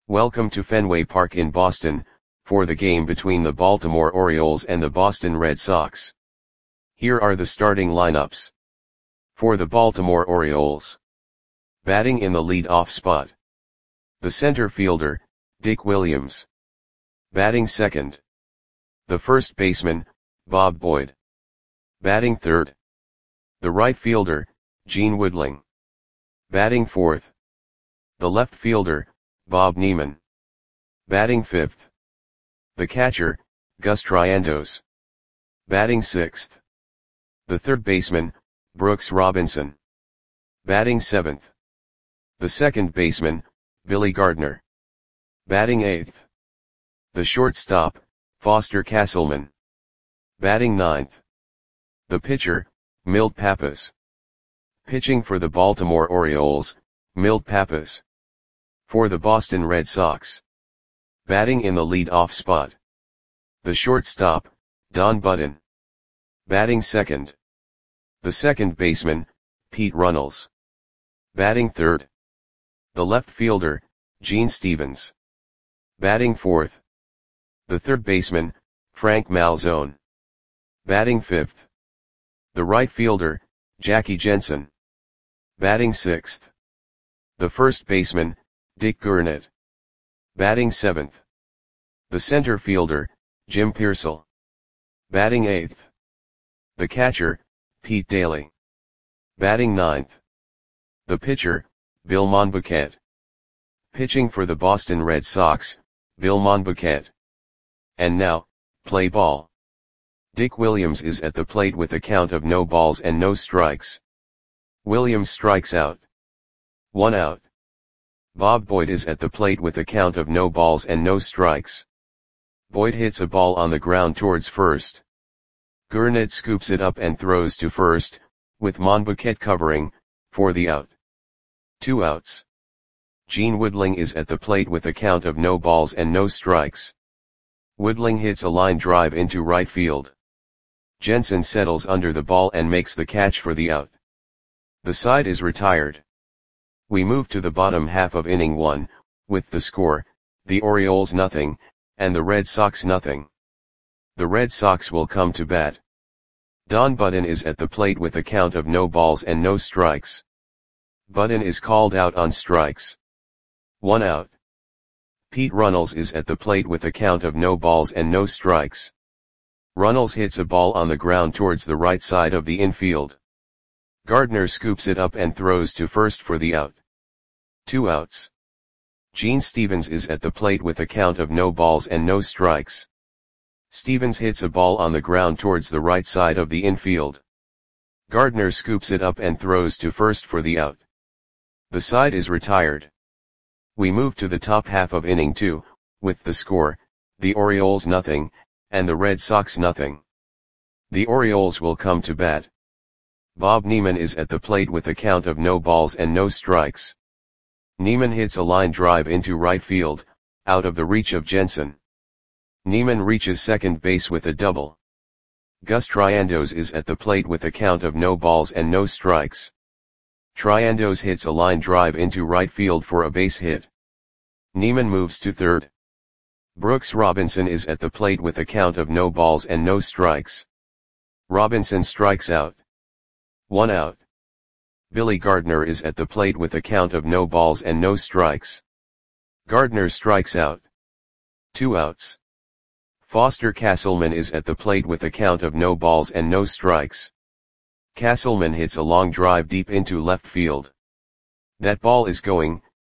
Welcome to Fenway Park in Boston, for the game between the Baltimore Orioles and the Boston Red Sox. Here are the starting lineups. For the Baltimore Orioles. Batting in the lead-off spot. The center fielder, Dick Williams. Batting second. The first baseman, Bob Boyd. Batting third. The right fielder, Gene Woodling. Batting fourth. The left fielder, Bob Neiman. Batting fifth. The catcher, Gus Triandos. Batting sixth. The third baseman, Brooks Robinson. Batting seventh. The second baseman, Billy Gardner. Batting eighth. The shortstop, Foster Castleman. Batting ninth. The pitcher, Milt Pappas. Pitching for the Baltimore Orioles, Milt Pappas. For the Boston Red Sox. Batting in the lead-off spot. The shortstop, Don Button. Batting second. The second baseman, Pete Runnels. Batting third. The left fielder, Gene Stevens. Batting fourth. The third baseman, Frank Malzone. Batting fifth. The right fielder, Jackie Jensen. Batting sixth. The first baseman, Dick Gurnett. Batting seventh. The center fielder, Jim Pearsall. Batting eighth. The catcher, Pete Daly. Batting ninth. The pitcher, Bill Monbouquet. Pitching for the Boston Red Sox, Bill Monbouquet. And now, play ball. Dick Williams is at the plate with a count of no balls and no strikes. Williams strikes out. 1 out. Bob Boyd is at the plate with a count of no balls and no strikes. Boyd hits a ball on the ground towards first. Gurnett scoops it up and throws to first, with Monbouquet covering, for the out. 2 outs. Gene Woodling is at the plate with a count of no balls and no strikes. Woodling hits a line drive into right field. Jensen settles under the ball and makes the catch for the out. The side is retired. We move to the bottom half of inning 1, with the score, the Orioles 0, and the Red Sox 0. The Red Sox will come to bat. Don Button is at the plate with a count of no balls and no strikes. Button is called out on strikes. 1 out. Pete Runnels is at the plate with a count of no balls and no strikes. Runnels hits a ball on the ground towards the right side of the infield. Gardner scoops it up and throws to first for the out. 2 outs. Gene Stevens is at the plate with a count of no balls and no strikes. Stevens hits a ball on the ground towards the right side of the infield. Gardner scoops it up and throws to first for the out. The side is retired. We move to the top half of inning 2, with the score, the Orioles 0, and the Red Sox 0. The Orioles will come to bat. Bob Neiman is at the plate with a count of no balls and no strikes. Neiman hits a line drive into right field, out of the reach of Jensen. Neiman reaches second base with a double. Gus Triandos is at the plate with a count of no balls and no strikes. Triandos hits a line drive into right field for a base hit. Neiman moves to third. Brooks Robinson is at the plate with a count of no balls and no strikes. Robinson strikes out. 1 out. Billy Gardner is at the plate with a count of no balls and no strikes. Gardner strikes out. 2 outs. Foster Castleman is at the plate with a count of no balls and no strikes. Castleman hits a long drive deep into left field. That ball is gone.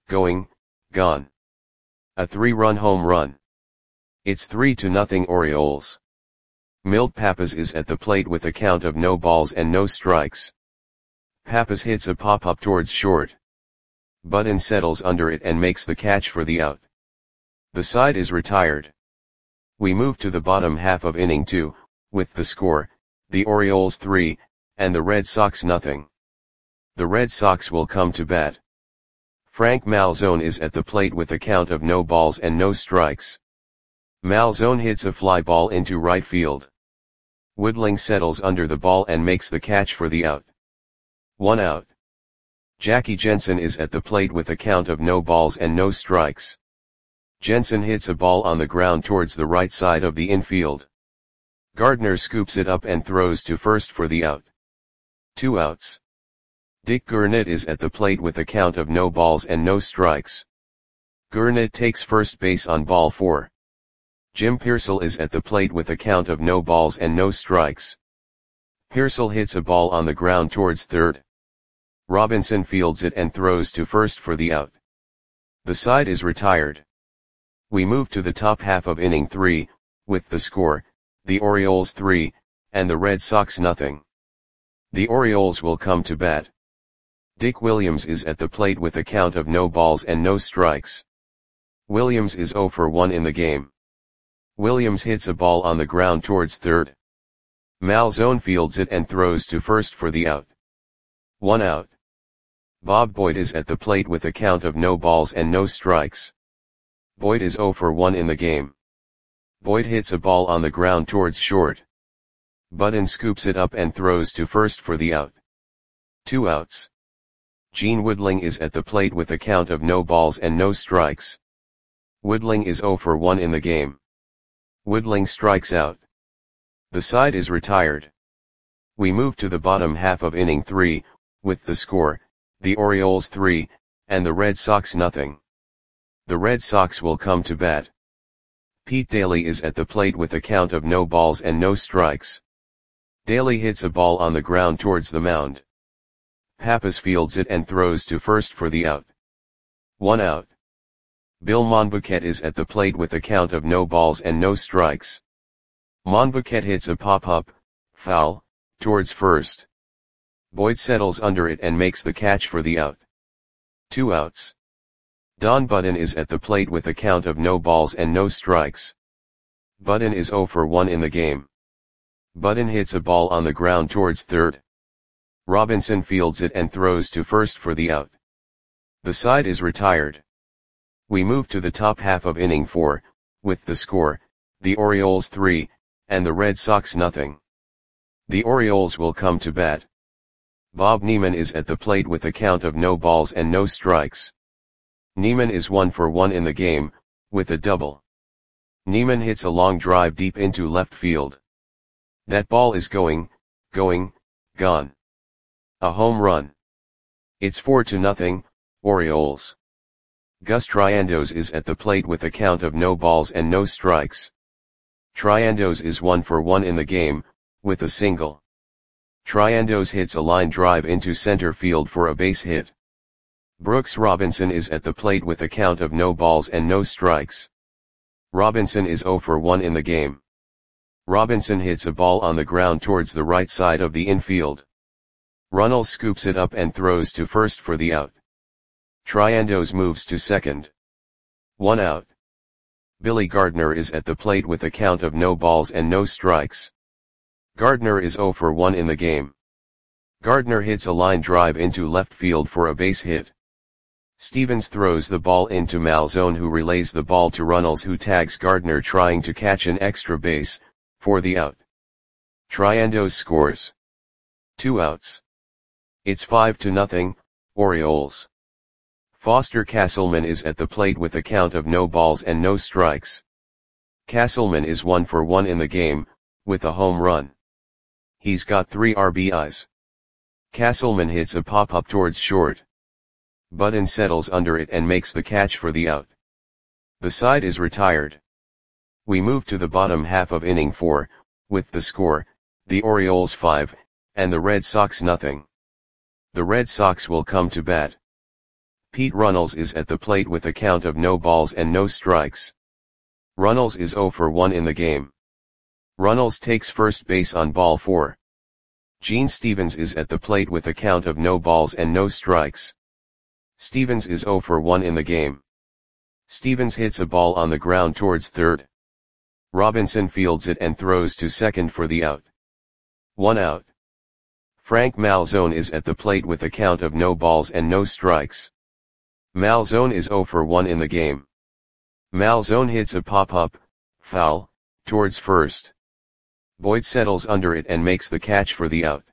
A 3-run home run. It's 3-0 Orioles. Milt Pappas is at the plate with a count of no balls and no strikes. Pappas hits a pop-up towards short. Button settles under it and makes the catch for the out. The side is retired. We move to the bottom half of inning 2, with the score, the Orioles 3, and the Red Sox 0. The Red Sox will come to bat. Frank Malzone is at the plate with a count of no balls and no strikes. Malzone hits a fly ball into right field. Woodling settles under the ball and makes the catch for the out. 1 out. Jackie Jensen is at the plate with a count of no balls and no strikes. Jensen hits a ball on the ground towards the right side of the infield. Gardner scoops it up and throws to first for the out. 2 outs. Dick Gurnett is at the plate with a count of no balls and no strikes. Gurnett takes first base on ball 4. Jim Piersall is at the plate with a count of no balls and no strikes. Piersall hits a ball on the ground towards third. Robinson fields it and throws to first for the out. The side is retired. We move to the top half of inning 3, with the score, the Orioles 3, and the Red Sox nothing. The Orioles will come to bat. Dick Williams is at the plate with a count of no balls and no strikes. Williams is 0 for 1 in the game. Williams hits a ball on the ground towards third. Malzone fields it and throws to first for the out. 1 out. Bob Boyd is at the plate with a count of no balls and no strikes. Boyd is 0 for 1 in the game. Boyd hits a ball on the ground towards short. Budden scoops it up and throws to first for the out. 2 outs. Gene Woodling is at the plate with a count of no balls and no strikes. Woodling is 0 for 1 in the game. Woodling strikes out. The side is retired. We move to the bottom half of inning 3, with the score, the Orioles 3, and the Red Sox nothing. The Red Sox will come to bat. Pete Daly is at the plate with a count of no balls and no strikes. Daly hits a ball on the ground towards the mound. Pappas fields it and throws to first for the out. 1 out. Bill Monbouquet is at the plate with a count of no balls and no strikes. Monbouquet hits a pop-up, foul, towards first. Boyd settles under it and makes the catch for the out. 2 outs. Don Budden is at the plate with a count of no balls and no strikes. Budden is 0 for 1 in the game. Budden hits a ball on the ground towards third. Robinson fields it and throws to first for the out. The side is retired. We move to the top half of inning 4, with the score, the Orioles 3, and the Red Sox nothing. The Orioles will come to bat. Bob Neiman is at the plate with a count of no balls and no strikes. Neiman is 1 for 1 in the game, with a double. Neiman hits a long drive deep into left field. That ball is gone. A home run. It's 4-0, Orioles. Gus Triandos is at the plate with a count of no balls and no strikes. Triandos is 1 for 1 in the game, with a single. Triandos hits a line drive into center field for a base hit. Brooks Robinson is at the plate with a count of no balls and no strikes. Robinson is 0 for 1 in the game. Robinson hits a ball on the ground towards the right side of the infield. Runnels scoops it up and throws to first for the out. Triandos moves to second. 1 out. Billy Gardner is at the plate with a count of no balls and no strikes. Gardner is 0 for 1 in the game. Gardner hits a line drive into left field for a base hit. Stevens throws the ball into Malzone, who relays the ball to Runnels, who tags Gardner trying to catch an extra base, for the out. Triandos scores. 2 outs. It's 5-0, Orioles. Foster Castleman is at the plate with a count of no balls and no strikes. Castleman is 1 for 1 in the game, with a home run. He's got 3 RBIs. Castleman hits a pop-up towards short. Budden settles under it and makes the catch for the out. The side is retired. We move to the bottom half of inning 4, with the score, the Orioles 5, and the Red Sox nothing. The Red Sox will come to bat. Pete Runnels is at the plate with a count of no balls and no strikes. Runnels is 0 for 1 in the game. Runnels takes first base on ball 4. Gene Stevens is at the plate with a count of no balls and no strikes. Stevens is 0 for 1 in the game. Stevens hits a ball on the ground towards third. Robinson fields it and throws to second for the out. 1 out. Frank Malzone is at the plate with a count of no balls and no strikes. Malzone is 0 for 1 in the game. Malzone hits a pop-up, foul, towards first. Boyd settles under it and makes the catch for the out.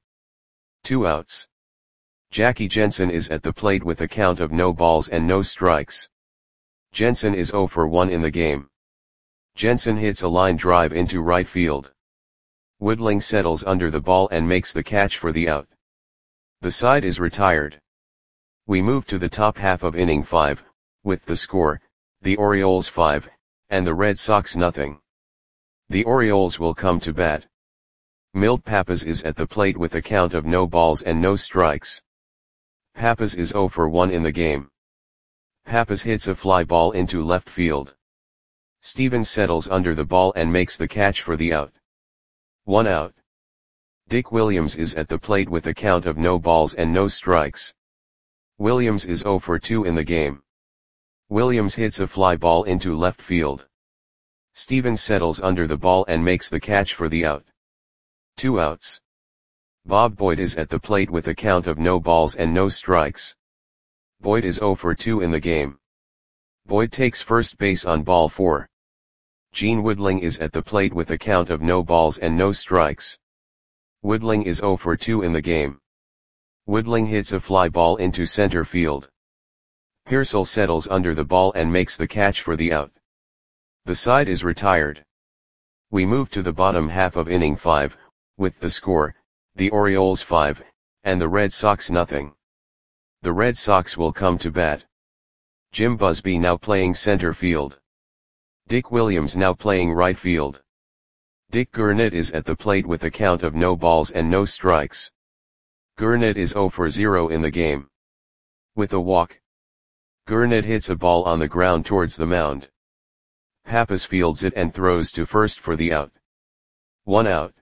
2 outs. Jackie Jensen is at the plate with a count of no balls and no strikes. Jensen is 0 for 1 in the game. Jensen hits a line drive into right field. Woodling settles under the ball and makes the catch for the out. The side is retired. We move to the top half of inning 5, with the score, the Orioles 5, and the Red Sox nothing. The Orioles will come to bat. Milt Pappas is at the plate with a count of no balls and no strikes. Pappas is 0 for 1 in the game. Pappas hits a fly ball into left field. Stevens settles under the ball and makes the catch for the out. 1 out. Dick Williams is at the plate with a count of no balls and no strikes. Williams is 0 for 2 in the game. Williams hits a fly ball into left field. Stevens settles under the ball and makes the catch for the out. 2 outs. Bob Boyd is at the plate with a count of no balls and no strikes. Boyd is 0 for 2 in the game. Boyd takes first base on ball 4. Gene Woodling is at the plate with a count of no balls and no strikes. Woodling is 0 for 2 in the game. Woodling hits a fly ball into center field. Pearsall settles under the ball and makes the catch for the out. The side is retired. We move to the bottom half of inning 5, with the score, the Orioles 5, and the Red Sox nothing. The Red Sox will come to bat. Jim Busby now playing center field. Dick Williams now playing right field. Dick Gurnett is at the plate with a count of no balls and no strikes. Gurnett is 0 for 0 in the game. With a walk. Gurnett hits a ball on the ground towards the mound. Pappas fields it and throws to first for the out. 1 out.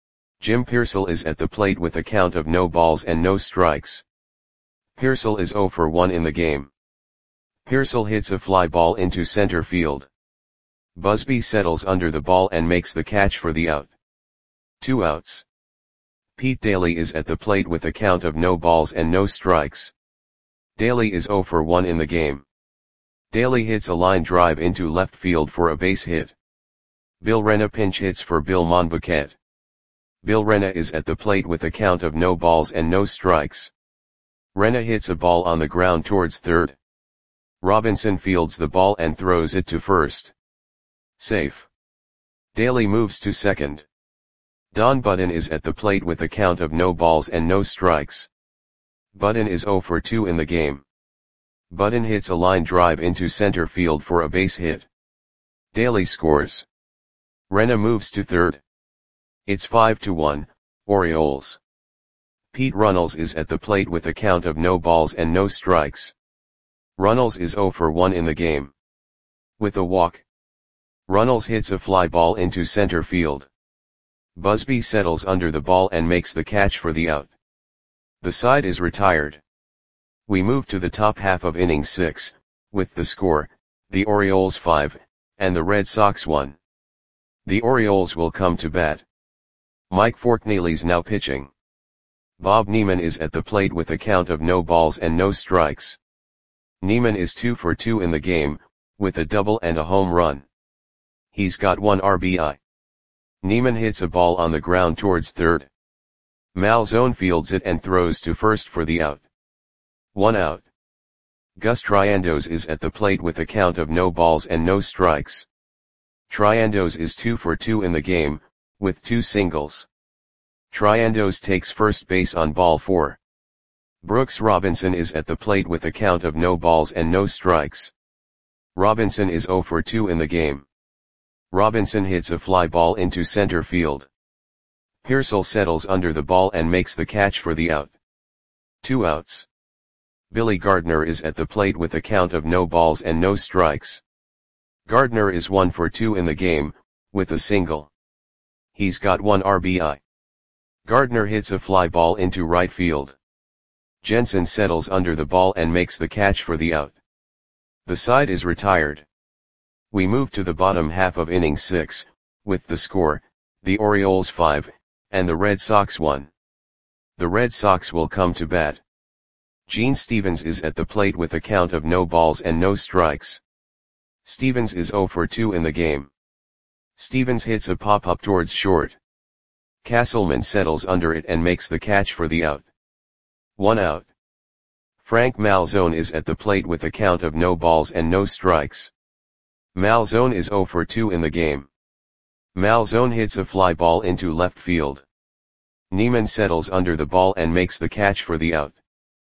Jim Pearsall is at the plate with a count of no balls and no strikes. Pearsall is 0 for 1 in the game. Pearsall hits a fly ball into center field. Busby settles under the ball and makes the catch for the out. 2 outs. Pete Daly is at the plate with a count of no balls and no strikes. Daly is 0 for 1 in the game. Daly hits a line drive into left field for a base hit. Bill Rena pinch hits for Bill Monbuquet. Bill Rena is at the plate with a count of no balls and no strikes. Rena hits a ball on the ground towards third. Robinson fields the ball and throws it to first. Safe. Daly moves to second. Don Budden is at the plate with a count of no balls and no strikes. Budden is 0 for 2 in the game. Budden hits a line drive into center field for a base hit. Daly scores. Rena moves to third. It's 5-1, Orioles. Pete Runnels is at the plate with a count of no balls and no strikes. Runnels is 0 for 1 in the game. With a walk. Runnels hits a fly ball into center field. Busby settles under the ball and makes the catch for the out. The side is retired. We move to the top half of inning 6, with the score, the Orioles 5, and the Red Sox 1. The Orioles will come to bat. Mike Forkneely's now pitching. Bob Neiman is at the plate with a count of no balls and no strikes. Neiman is 2 for 2 in the game, with a double and a home run. He's got 1 RBI. Neiman hits a ball on the ground towards third. Malzone fields it and throws to first for the out. 1 out. Gus Triandos is at the plate with a count of no balls and no strikes. Triandos is 2 for 2 in the game, with 2 singles. Triandos takes first base on ball 4. Brooks Robinson is at the plate with a count of no balls and no strikes. Robinson is 0 for 2 in the game. Robinson hits a fly ball into center field. Pearsall settles under the ball and makes the catch for the out. 2 outs. Billy Gardner is at the plate with a count of no balls and no strikes. Gardner is 1 for 2 in the game, with a single. He's got 1 RBI. Gardner hits a fly ball into right field. Jensen settles under the ball and makes the catch for the out. The side is retired. We move to the bottom half of inning 6, with the score, the Orioles 5, and the Red Sox 1. The Red Sox will come to bat. Gene Stevens is at the plate with a count of no balls and no strikes. Stevens is 0 for 2 in the game. Stevens hits a pop-up towards short. Castleman settles under it and makes the catch for the out. 1 out. Frank Malzone is at the plate with a count of no balls and no strikes. Malzone is 0 for 2 in the game. Malzone hits a fly ball into left field. Niemann settles under the ball and makes the catch for the out.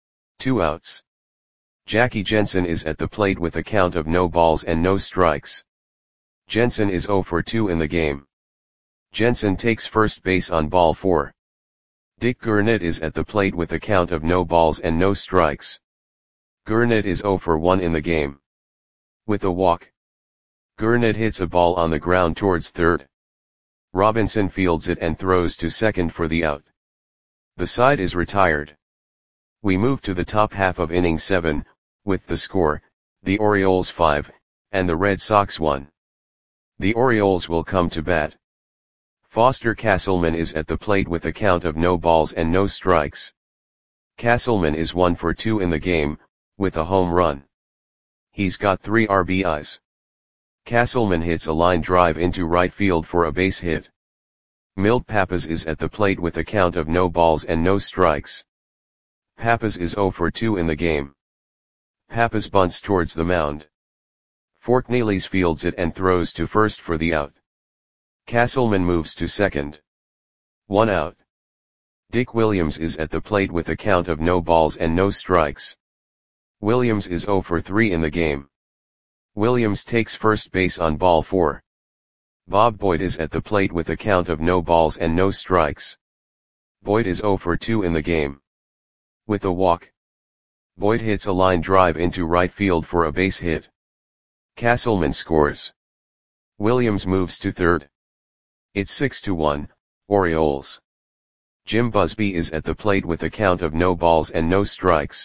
2 outs. Jackie Jensen is at the plate with a count of no balls and no strikes. Jensen is 0 for 2 in the game. Jensen takes first base on ball 4. Dick Gurnett is at the plate with a count of no balls and no strikes. Gurnett is 0 for 1 in the game. With a walk, Gurnett hits a ball on the ground towards third. Robinson fields it and throws to second for the out. The side is retired. We move to the top half of inning 7, with the score, the Orioles 5, and the Red Sox 1. The Orioles will come to bat. Foster Castleman is at the plate with a count of no balls and no strikes. Castleman is 1 for 2 in the game, with a home run. He's got 3 RBIs. Castleman hits a line drive into right field for a base hit. Milt Pappas is at the plate with a count of no balls and no strikes. Pappas is 0 for 2 in the game. Pappas bunts towards the mound. Forknelis fields it and throws to first for the out. Castleman moves to second. 1 out. Dick Williams is at the plate with a count of no balls and no strikes. Williams is 0 for 3 in the game. Williams takes first base on ball 4. Bob Boyd is at the plate with a count of no balls and no strikes. Boyd is 0 for 2 in the game. With a walk, Boyd hits a line drive into right field for a base hit. Castleman scores. Williams moves to third. It's 6-1, Orioles. Jim Busby is at the plate with a count of no balls and no strikes.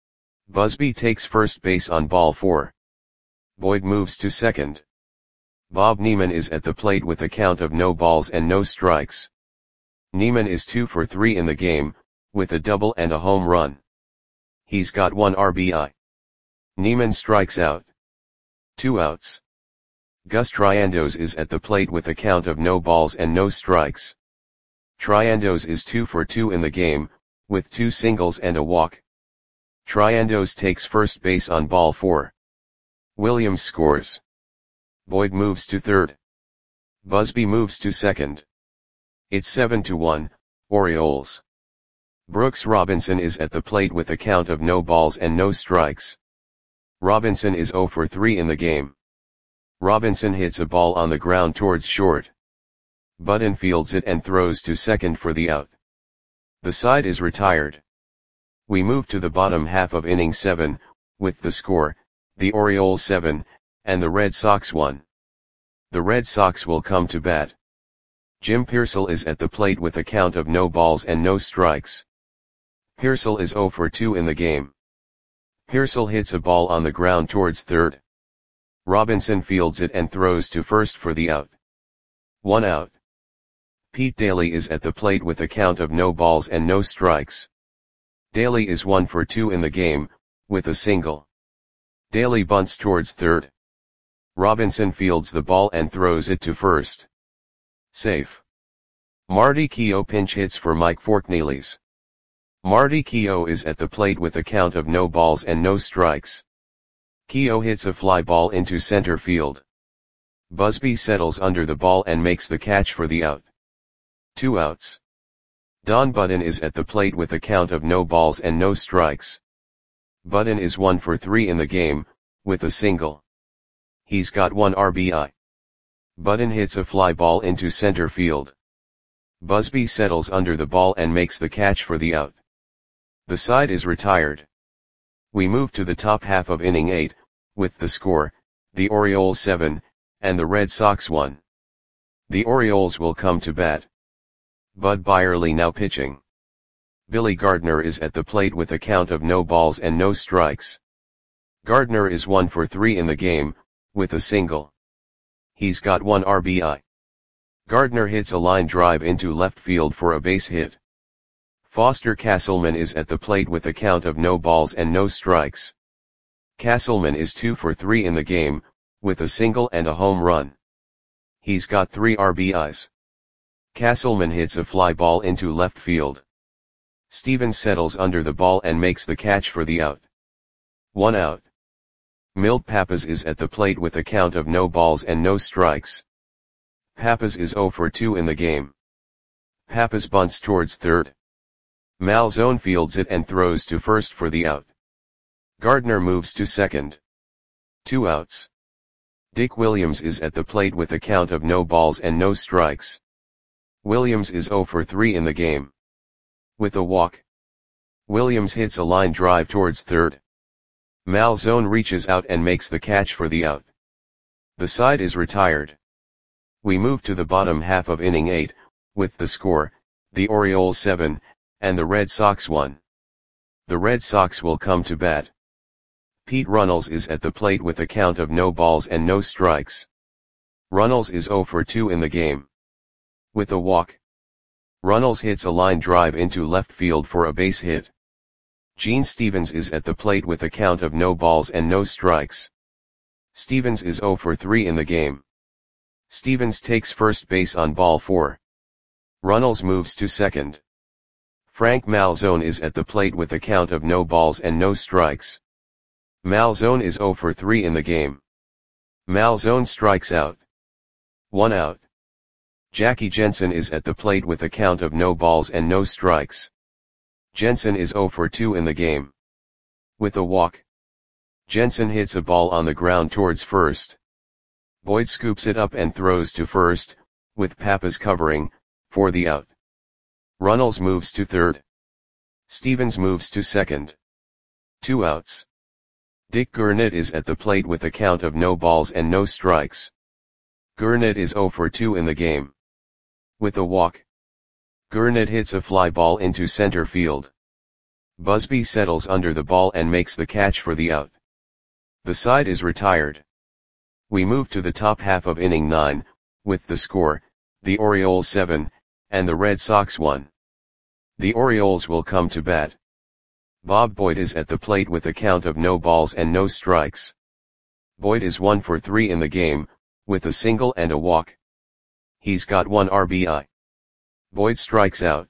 Busby takes first base on ball 4. Boyd moves to second. Bob Niemann is at the plate with a count of no balls and no strikes. Niemann is 2 for 3 in the game, with a double and a home run. He's got 1 RBI. Niemann strikes out. 2 outs. Gus Triandos is at the plate with a count of no balls and no strikes. Triandos is 2 for 2 in the game, with 2 singles and a walk. Triandos takes first base on ball 4. Williams scores. Boyd moves to third. Busby moves to second. It's 7-1, Orioles. Brooks Robinson is at the plate with a count of no balls and no strikes. Robinson is 0 for 3 in the game. Robinson hits a ball on the ground towards short. Budden fields it and throws to second for the out. The side is retired. We move to the bottom half of inning 7, with the score, the Orioles 7, and the Red Sox 1. The Red Sox will come to bat. Jim Piersall is at the plate with a count of no balls and no strikes. Piersall is 0 for 2 in the game. Piersall hits a ball on the ground towards third. Robinson fields it and throws to first for the out. 1 out. Pete Daly is at the plate with a count of no balls and no strikes. Daly is 1 for 2 in the game, with a single. Daly bunts towards third. Robinson fields the ball and throws it to first. Safe. Marty Keough pinch hits for Mike Forknelis. Marty Keough is at the plate with a count of no balls and no strikes. Keough hits a fly ball into center field. Busby settles under the ball and makes the catch for the out. 2 outs. Don Budden is at the plate with a count of no balls and no strikes. Budden is 1 for 3 in the game, with a single. He's got 1 RBI. Budden hits a fly ball into center field. Busby settles under the ball and makes the catch for the out. The side is retired. We move to the top half of inning 8, with the score, the Orioles 7, and the Red Sox 1. The Orioles will come to bat. Bud Byerly now pitching. Billy Gardner is at the plate with a count of no balls and no strikes. Gardner is 1 for 3 in the game, with a single. He's got 1 RBI. Gardner hits a line drive into left field for a base hit. Foster Castleman is at the plate with a count of no balls and no strikes. Castleman is 2 for 3 in the game, with a single and a home run. He's got 3 RBIs. Castleman hits a fly ball into left field. Stevens settles under the ball and makes the catch for the out. 1 out. Milt Pappas is at the plate with a count of no balls and no strikes. Pappas is 0 for 2 in the game. Pappas bunts towards third. Malzone fields it and throws to first for the out. Gardner moves to second. 2 outs. Dick Williams is at the plate with a count of no balls and no strikes. Williams is 0 for 3 in the game. With a walk, Williams hits a line drive towards third. Malzone reaches out and makes the catch for the out. The side is retired. We move to the bottom half of inning 8, with the score, the Orioles 7, and the Red Sox 1. The Red Sox will come to bat. Pete Runnels is at the plate with a count of no balls and no strikes. Runnels is 0 for 2 in the game. With a walk, Runnels hits a line drive into left field for a base hit. Gene Stevens is at the plate with a count of no balls and no strikes. Stevens is 0 for 3 in the game. Stevens takes first base on ball 4. Runnels moves to second. Frank Malzone is at the plate with a count of no balls and no strikes. Malzone is 0 for 3 in the game. Malzone strikes out. 1 out. Jackie Jensen is at the plate with a count of no balls and no strikes. Jensen is 0 for 2 in the game. With a walk, Jensen hits a ball on the ground towards first. Boyd scoops it up and throws to first, with Pappas covering, for the out. Runnels moves to third. Stevens moves to second. 2 outs. Dick Gurnett is at the plate with a count of no balls and no strikes. Gurnett is 0 for 2 in the game. With a walk, Gurnett hits a fly ball into center field. Busby settles under the ball and makes the catch for the out. The side is retired. We move to the top half of inning 9, with the score, the Orioles 7, and the Red Sox 1. The Orioles will come to bat. Bob Boyd is at the plate with a count of no balls and no strikes. Boyd is 1 for 3 in the game, with a single and a walk. He's got 1 RBI. Boyd strikes out.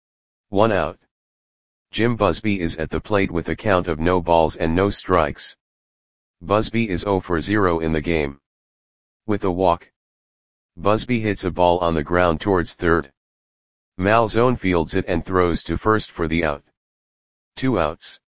1 out. Jim Busby is at the plate with a count of no balls and no strikes. Busby is 0 for 0 in the game. With a walk, Busby hits a ball on the ground towards third. Malzone fields it and throws to first for the out. 2 outs.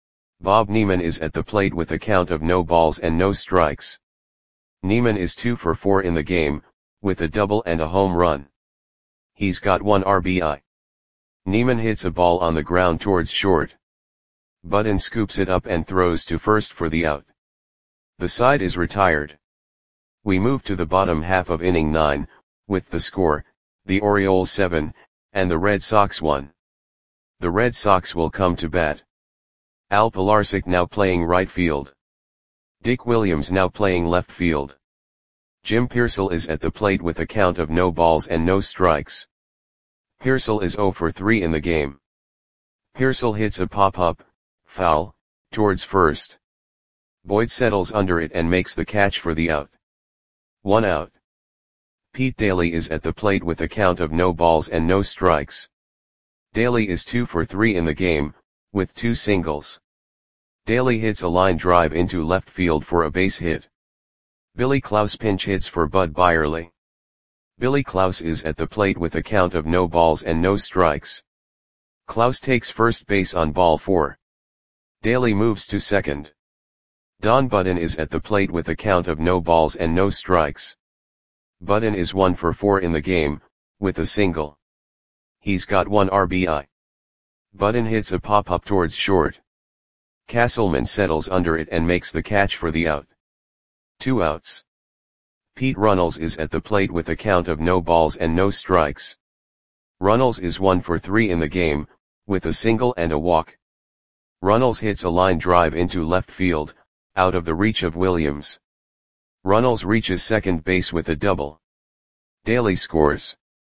Bob Neiman is at the plate with a count of no balls and no strikes. Neiman is 2 for 4 in the game, with a double and a home run. He's got 1 RBI. Neiman hits a ball on the ground towards short. Budden scoops it up and throws to first for the out. The side is retired. We move to the bottom half of inning 9, with the score, the Orioles 7, and the Red Sox 1. The Red Sox will come to bat. Al Pilarczyk now playing right field. Dick Williams now playing left field. Jim Piersall is at the plate with a count of no balls and no strikes. Piersall is 0 for 3 in the game. Piersall hits a pop-up, foul, towards first. Boyd settles under it and makes the catch for the out. 1 out. Pete Daly is at the plate with a count of no balls and no strikes. Daly is 2 for 3 in the game, with 2 singles. Daly hits a line drive into left field for a base hit. Billy Klaus pinch hits for Bud Byerly. Billy Klaus is at the plate with a count of no balls and no strikes. Klaus takes first base on ball 4. Daly moves to second. Don Budden is at the plate with a count of no balls and no strikes. Budden is 1 for 4 in the game, with a single. He's got 1 RBI. Budden hits a pop-up towards short. Castleman settles under it and makes the catch for the out. 2 outs. Pete Runnels is at the plate with a count of no balls and no strikes. Runnels is 1 for 3 in the game, with a single and a walk. Runnels hits a line drive into left field, out of the reach of Williams. Runnels reaches second base with a double. Daly scores.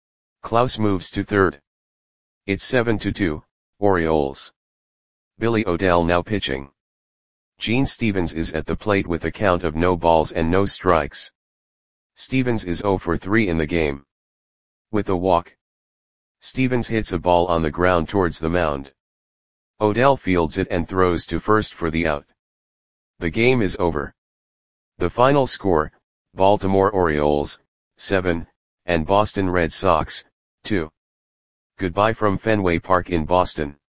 Klaus moves to third. It's 7-2, Orioles. Billy O'Dell now pitching. Gene Stevens is at the plate with a count of no balls and no strikes. Stevens is 0 for 3 in the game. With a walk, Stevens hits a ball on the ground towards the mound. Odell fields it and throws to first for the out. The game is over. The final score, Baltimore Orioles, 7, and Boston Red Sox, 2. Goodbye from Fenway Park in Boston.